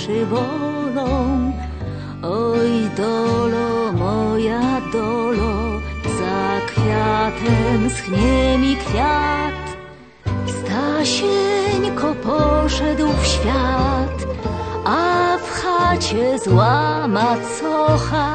przywolą. Oj, dolo, moja dolo, za kwiatem schnie mi kwiat. Stasieńko poszedł w świat, a w chacie zła macocha